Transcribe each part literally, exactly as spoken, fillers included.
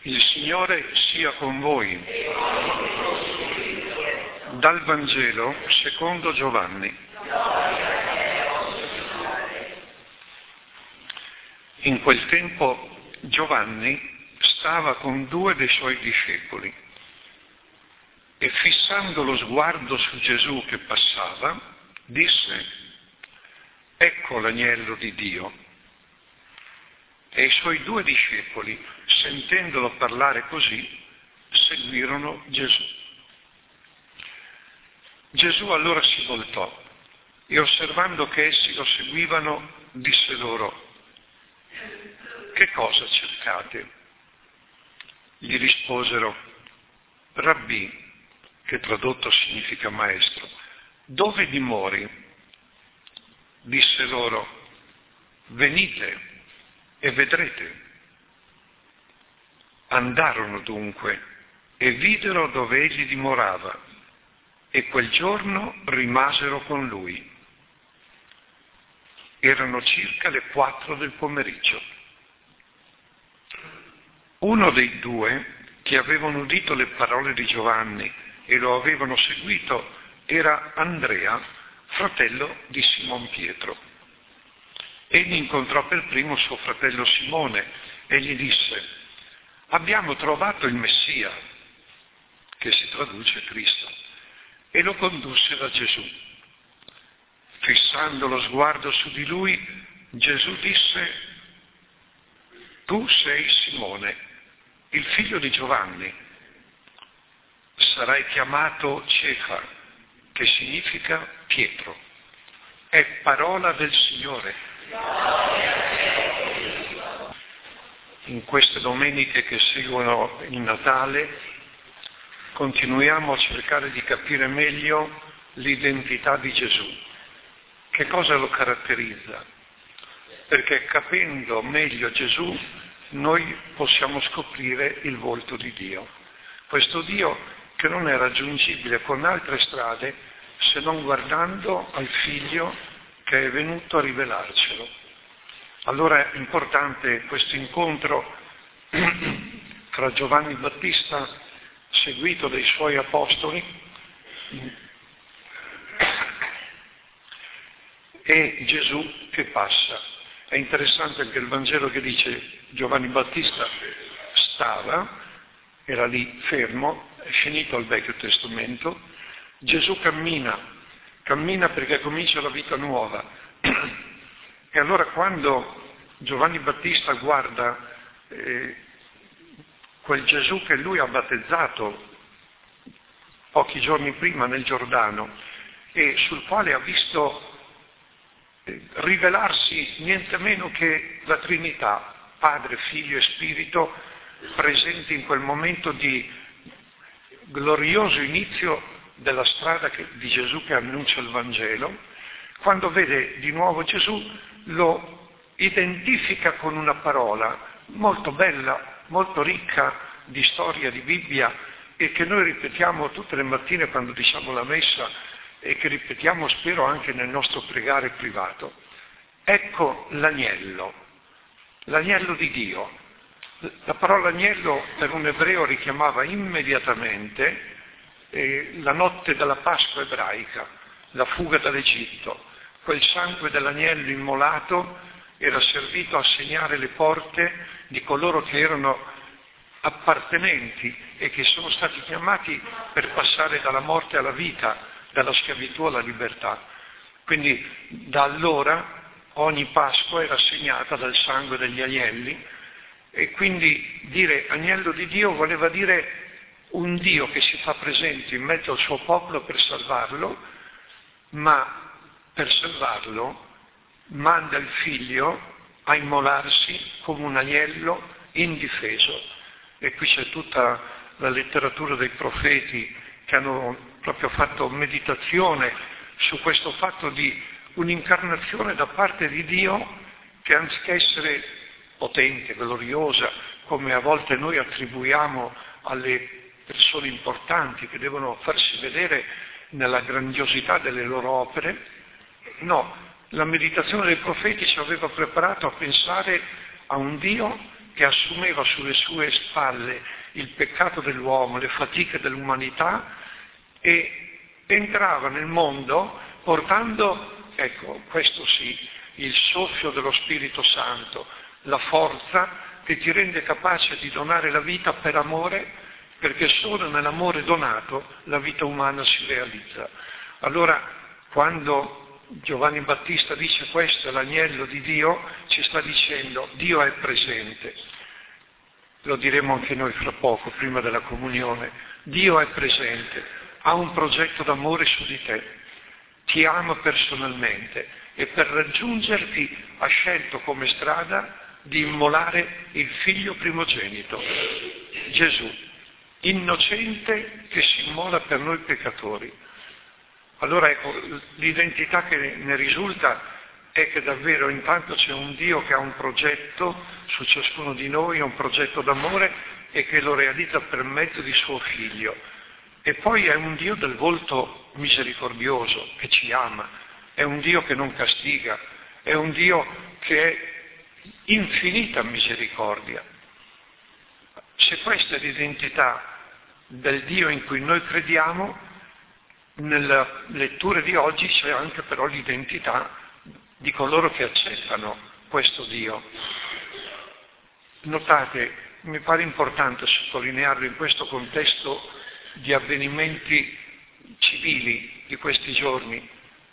Il Signore sia con voi. Dal Vangelo secondo Giovanni. In quel tempo Giovanni stava con due dei suoi discepoli e fissando lo sguardo su Gesù che passava, disse: «Ecco l'agnello di Dio». E i suoi due discepoli, sentendolo parlare così, seguirono Gesù. Gesù allora si voltò e osservando che essi lo seguivano, disse loro: «Che cosa cercate?» Gli risposero: «Rabbì», che tradotto significa maestro, «dove dimori?» Disse loro: «Venite e vedrete». Andarono dunque e videro dove egli dimorava e quel giorno rimasero con lui. Erano circa le quattro del pomeriggio. Uno dei due che avevano udito le parole di Giovanni e lo avevano seguito era Andrea, fratello di Simon Pietro. Egli incontrò per primo suo fratello Simone e gli disse: «Abbiamo trovato il Messia», che si traduce Cristo, e lo condusse da Gesù. Fissando lo sguardo su di lui, Gesù disse: «Tu sei Simone, il figlio di Giovanni. Sarai chiamato Cefa, che significa Pietro». È parola del Signore. In queste domeniche che seguono il Natale continuiamo a cercare di capire meglio l'identità di Gesù. Che cosa lo caratterizza? Perché capendo meglio Gesù noi possiamo scoprire il volto di Dio. Questo Dio che non è raggiungibile con altre strade se non guardando al Figlio che è venuto a rivelarcelo. Allora è importante questo incontro tra Giovanni Battista, seguito dai suoi apostoli, e Gesù che passa. È interessante anche il Vangelo che dice Giovanni Battista stava, era lì fermo, è finito il Vecchio Testamento, Gesù cammina, cammina perché comincia la vita nuova. E allora quando Giovanni Battista guarda eh, quel Gesù che lui ha battezzato pochi giorni prima nel Giordano e sul quale ha visto eh, rivelarsi niente meno che la Trinità, Padre, Figlio e Spirito, presenti in quel momento di glorioso inizio della strada che, di Gesù che annuncia il Vangelo, quando vede di nuovo Gesù lo identifica con una parola molto bella, molto ricca di storia, di Bibbia, e che noi ripetiamo tutte le mattine quando diciamo la messa e che ripetiamo spero anche nel nostro pregare privato. Ecco l'agnello, l'agnello di Dio. La parola agnello per un ebreo richiamava immediatamente eh, la notte della Pasqua ebraica, la fuga dall'Egitto. Quel sangue dell'agnello immolato era servito a segnare le porte di coloro che erano appartenenti e che sono stati chiamati per passare dalla morte alla vita, dalla schiavitù alla libertà. Quindi da allora ogni Pasqua era segnata dal sangue degli agnelli e quindi dire agnello di Dio voleva dire un Dio che si fa presente in mezzo al suo popolo per salvarlo, ma per salvarlo manda il figlio a immolarsi come un agnello indifeso. E qui c'è tutta la letteratura dei profeti che hanno proprio fatto meditazione su questo fatto di un'incarnazione da parte di Dio che anziché essere potente, gloriosa, come a volte noi attribuiamo alle persone importanti che devono farsi vedere nella grandiosità delle loro opere, no, la meditazione dei profeti ci aveva preparato a pensare a un Dio che assumeva sulle sue spalle il peccato dell'uomo, le fatiche dell'umanità, e entrava nel mondo portando, ecco, questo sì, il soffio dello Spirito Santo, la forza che ti rende capace di donare la vita per amore, perché solo nell'amore donato la vita umana si realizza. Allora, quando Giovanni Battista dice questo è l'agnello di Dio, ci sta dicendo Dio è presente. Lo diremo anche noi fra poco, prima della comunione. Dio è presente, ha un progetto d'amore su di te, ti ama personalmente e per raggiungerti ha scelto come strada di immolare il figlio primogenito, Gesù, innocente che si immola per noi peccatori. Allora ecco, l'identità che ne risulta è che davvero intanto c'è un Dio che ha un progetto su ciascuno di noi, un progetto d'amore e che lo realizza per mezzo di suo figlio. E poi è un Dio del volto misericordioso, che ci ama, è un Dio che non castiga, è un Dio che è infinita misericordia. Se questa è l'identità del Dio in cui noi crediamo, nella lettura di oggi c'è anche però l'identità di coloro che accettano questo Dio. Notate, mi pare importante sottolinearlo in questo contesto di avvenimenti civili di questi giorni.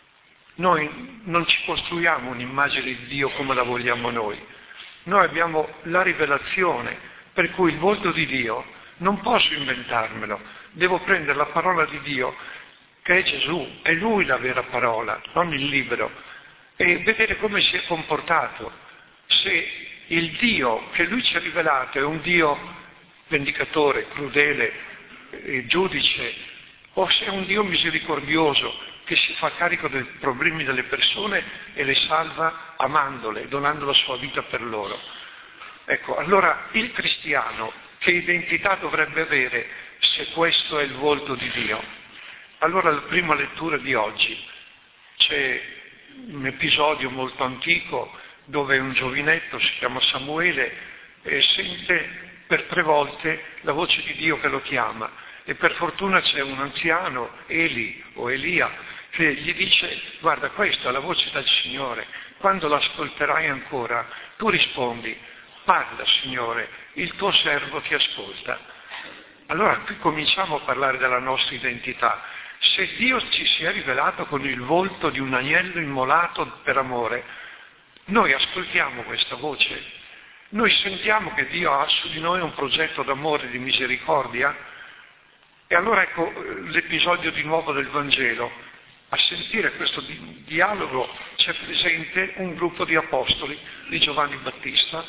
Noi non ci costruiamo un'immagine di Dio come la vogliamo noi. Noi abbiamo la rivelazione, per cui il volto di Dio non posso inventarmelo, devo prendere la parola di Dio, che è Gesù, è Lui la vera parola, non il libro, e vedere come si è comportato. Se il Dio che Lui ci ha rivelato è un Dio vendicatore, crudele, eh, giudice, o se è un Dio misericordioso che si fa carico dei problemi delle persone e le salva amandole, donando la sua vita per loro. Ecco, allora il cristiano che identità dovrebbe avere se questo è il volto di Dio? Allora la prima lettura di oggi c'è un episodio molto antico dove un giovinetto, si chiama Samuele, e sente per tre volte la voce di Dio che lo chiama, e per fortuna c'è un anziano, Eli o Elia, che gli dice: guarda, questa è la voce del Signore, quando l'ascolterai ancora tu rispondi: parla Signore, il tuo servo ti ascolta. Allora qui cominciamo a parlare della nostra identità. Se Dio ci si è rivelato con il volto di un agnello immolato per amore, noi ascoltiamo questa voce, noi sentiamo che Dio ha su di noi un progetto d'amore, di misericordia. E allora ecco l'episodio di nuovo del Vangelo. A sentire questo di- dialogo c'è presente un gruppo di apostoli di Giovanni Battista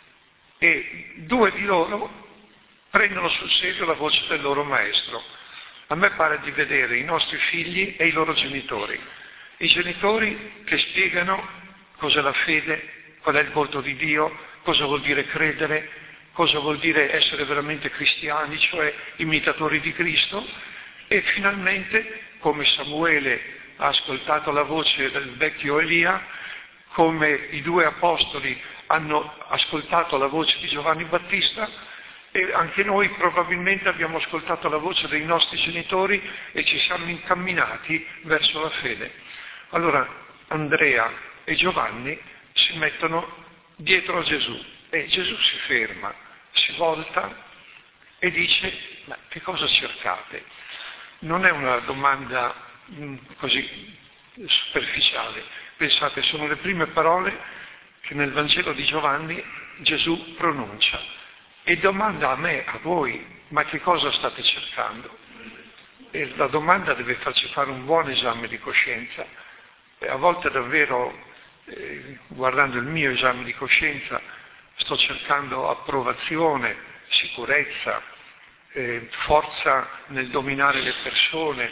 e due di loro prendono sul serio la voce del loro maestro. A me pare di vedere i nostri figli e i loro genitori. I genitori che spiegano cos'è la fede, qual è il volto di Dio, cosa vuol dire credere, cosa vuol dire essere veramente cristiani, cioè imitatori di Cristo, e finalmente, come Samuele ha ascoltato la voce del vecchio Elia, come i due apostoli hanno ascoltato la voce di Giovanni Battista, e anche noi probabilmente abbiamo ascoltato la voce dei nostri genitori e ci siamo incamminati verso la fede. Allora Andrea e Giovanni si mettono dietro a Gesù e Gesù si ferma, si volta e dice: ma che cosa cercate? Non è una domanda mh, così superficiale. Pensate, sono le prime parole che nel Vangelo di Giovanni Gesù pronuncia e domanda a me, a voi: ma che cosa state cercando? E la domanda deve farci fare un buon esame di coscienza. E a volte davvero, eh, guardando il mio esame di coscienza, sto cercando approvazione, sicurezza, eh, forza nel dominare le persone.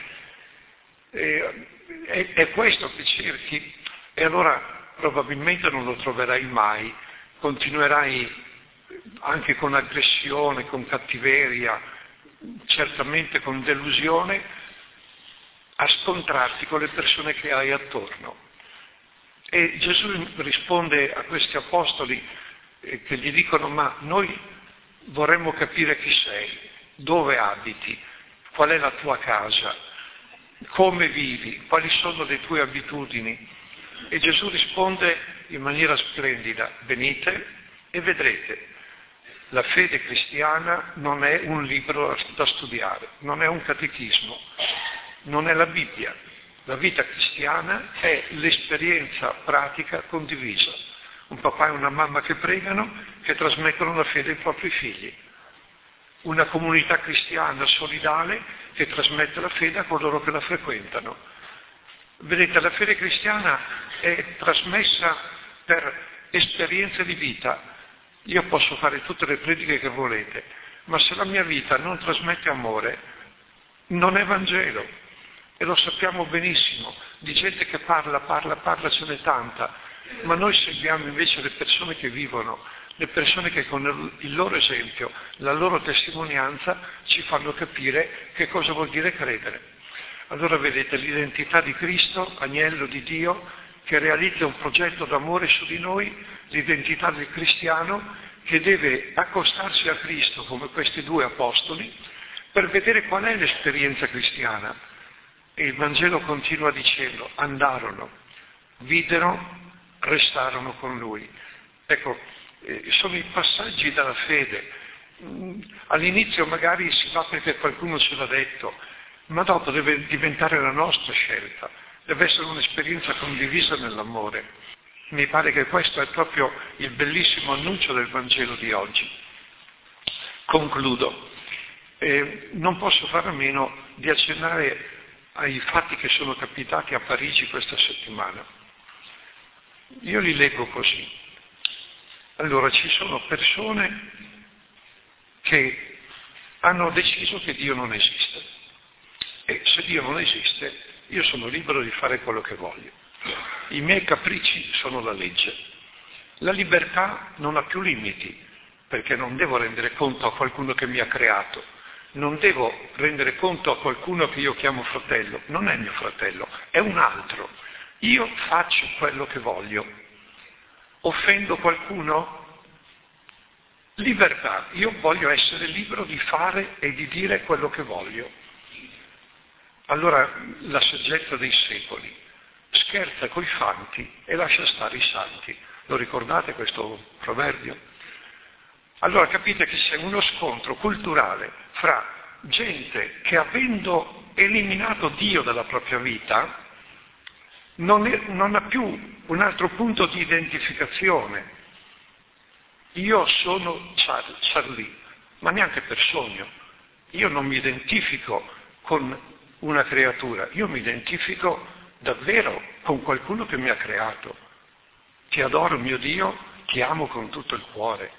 Eh, è, è questo che cerchi, e allora probabilmente non lo troverai mai, continuerai anche con aggressione, con cattiveria, certamente con delusione, a scontrarti con le persone che hai attorno. E Gesù risponde a questi apostoli eh, che gli dicono ma noi vorremmo capire chi sei, dove abiti, qual è la tua casa, come vivi, quali sono le tue abitudini. E Gesù risponde in maniera splendida: venite e vedrete. La fede cristiana non è un libro da studiare, non è un catechismo, non è la Bibbia. La vita cristiana è l'esperienza pratica condivisa. Un papà e una mamma che pregano, che trasmettono la fede ai propri figli. Una comunità cristiana solidale che trasmette la fede a coloro che la frequentano. Vedete, la fede cristiana è trasmessa per esperienze di vita. Io posso fare tutte le prediche che volete, ma se la mia vita non trasmette amore, non è Vangelo. E lo sappiamo benissimo. Di gente che parla, parla, parla ce n'è tanta, ma noi seguiamo invece le persone che vivono, le persone che con il loro esempio, la loro testimonianza ci fanno capire che cosa vuol dire credere. Allora vedete l'identità di Cristo, agnello di Dio, che realizza un progetto d'amore su di noi, l'identità del cristiano che deve accostarsi a Cristo come questi due apostoli per vedere qual è l'esperienza cristiana. E il Vangelo continua dicendo: andarono, videro, restarono con lui. Ecco, eh, sono i passaggi della fede. Mm, all'inizio magari si va perché qualcuno ce l'ha detto, ma dopo deve diventare la nostra scelta, deve essere un'esperienza condivisa nell'amore. Mi pare che questo è proprio il bellissimo annuncio del Vangelo di oggi. Concludo. Eh, non posso fare a meno di accennare ai fatti che sono capitati a Parigi questa settimana. Io li leggo così. Allora, ci sono persone che hanno deciso che Dio non esiste. E se Dio non esiste, io sono libero di fare quello che voglio. I miei capricci sono la legge. La libertà non ha più limiti, perché non devo rendere conto a qualcuno che mi ha creato. Non devo rendere conto a qualcuno che io chiamo fratello. Non è mio fratello, è un altro. Io faccio quello che voglio. Offendo qualcuno? Libertà. Io voglio essere libero di fare e di dire quello che voglio. Allora la saggezza dei secoli scherza coi fanti e lascia stare i santi. Lo ricordate questo proverbio? Allora capite che c'è uno scontro culturale fra gente che, avendo eliminato Dio dalla propria vita, non, è, non ha più un altro punto di identificazione. Io sono Charlie, ma neanche per sogno. Io non mi identifico con una creatura, io mi identifico davvero con qualcuno che mi ha creato. Ti adoro, mio Dio, ti amo con tutto il cuore.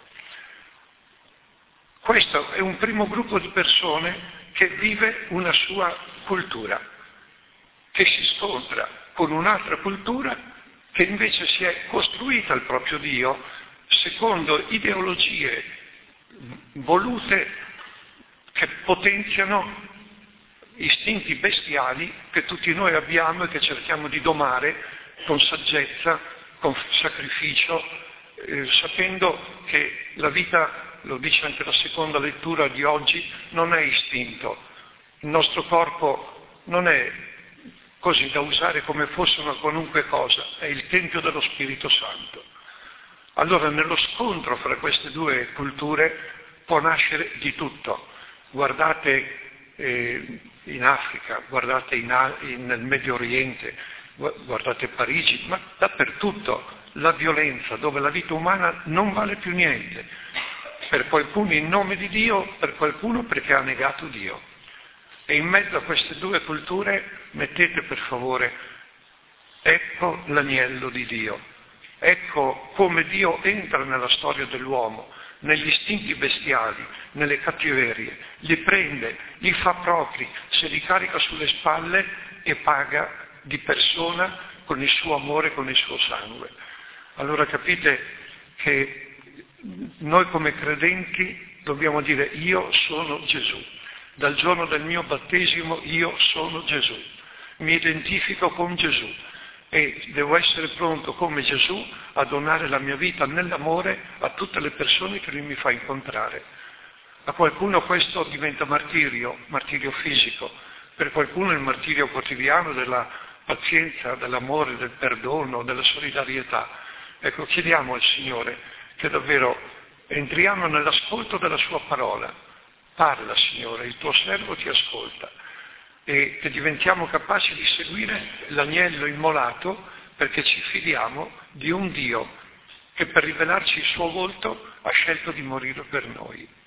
Questo è un primo gruppo di persone che vive una sua cultura, che si scontra con un'altra cultura che invece si è costruita il proprio Dio secondo ideologie volute che potenziano istinti bestiali che tutti noi abbiamo e che cerchiamo di domare con saggezza, con sacrificio, eh, sapendo che la vita, lo dice anche la seconda lettura di oggi, non è istinto. Il nostro corpo non è così da usare come fosse una qualunque cosa, è il Tempio dello Spirito Santo. Allora nello scontro fra queste due culture può nascere di tutto. Guardate eh, in Africa, guardate in, in, nel Medio Oriente, guardate Parigi, ma dappertutto la violenza, dove la vita umana non vale più niente. Per qualcuno in nome di Dio, per qualcuno perché ha negato Dio. E in mezzo a queste due culture mettete per favore, ecco l'agnello di Dio, ecco come Dio entra nella storia dell'uomo, negli istinti bestiali, nelle cattiverie, li prende, li fa propri, se li carica sulle spalle e paga di persona con il suo amore, con il suo sangue. Allora capite che noi come credenti dobbiamo dire: io sono Gesù. Dal giorno del mio battesimo io sono Gesù. Mi identifico con Gesù. e devo essere pronto come Gesù a donare la mia vita nell'amore a tutte le persone che Lui mi fa incontrare. A qualcuno questo diventa martirio, martirio fisico, per qualcuno il martirio quotidiano della pazienza, dell'amore, del perdono, della solidarietà. Ecco, chiediamo al Signore che davvero entriamo nell'ascolto della Sua parola. Parla, Signore, il Tuo servo ti ascolta. E che diventiamo capaci di seguire l'agnello immolato perché ci fidiamo di un Dio che per rivelarci il suo volto ha scelto di morire per noi.